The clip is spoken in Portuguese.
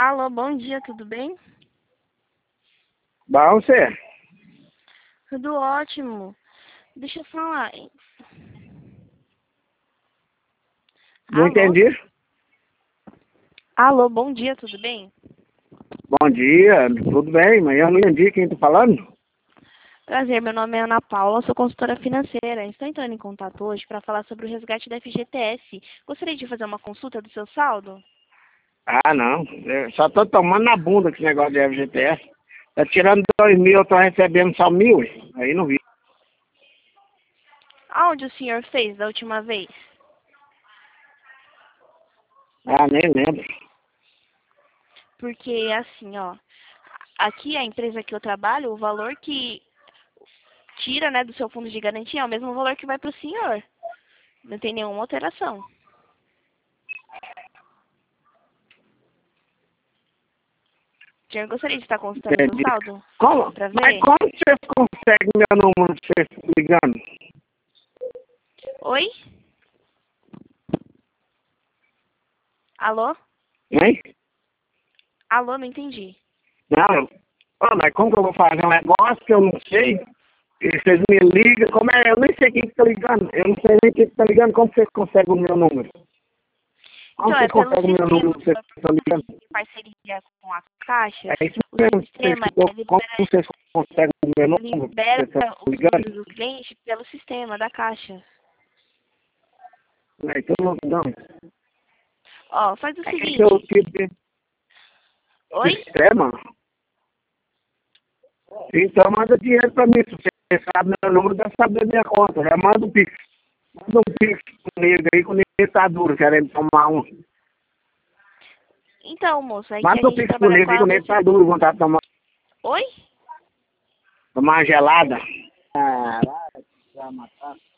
Alô, bom dia, tudo bem? Bom, você? Tudo ótimo. Deixa eu falar. Não Alô? entendi. Alô, bom dia, tudo bem? Bom dia, tudo bem, mas eu não entendi quem tá falando. Prazer, meu nome é Ana Paula, sou consultora financeira. Estou entrando em contato hoje para falar sobre o resgate da FGTS. Gostaria de fazer uma consulta do seu saldo? Ah, não. Eu só tô tomando na bunda com esse negócio de FGTS. Tá tirando 2.000, eu tô recebendo só 1.000. Aí não vi. Aonde o senhor fez da última vez? Ah, nem lembro. Porque, assim, ó, aqui a empresa que eu trabalho, o valor que tira, né, do seu fundo de garantia é o mesmo valor que vai para o senhor. Não tem nenhuma alteração. O senhor gostaria de estar consultando seu Entendi. saldo? Como? Para Mas ver? como você consegue meu número você ligando? Oi? Alô? Hein? Alô, não entendi. Não. Mas como que eu vou fazer um negócio que eu não sei? E vocês me ligam, como é? Eu nem sei quem que tá ligando. Eu não sei nem quem que tá ligando. Como vocês conseguem o meu número? Como Então, você é pelo consegue o meu sistema. número que você está A ligando? gente tem parceria com a Caixa. É isso O mesmo, você sistema explicou como libera, vocês conseguem o meu número que você libera está os números ligando. do cliente pelo sistema da Caixa. Então, não. Ó, faz o Esse é o seguinte. tipo de Oi? sistema. Então, manda dinheiro para mim. Se você sabe meu número, deve saber minha conta. Já manda um pix. Manda um pix comigo aí, com o nego tá duro, querendo tomar um. Então, moço, é que a Manda um gente pix trabalha comigo com aí, a com o nego Lucia. tá duro, vontade de Oi? tomar uma gelada. Caralho, vai matar.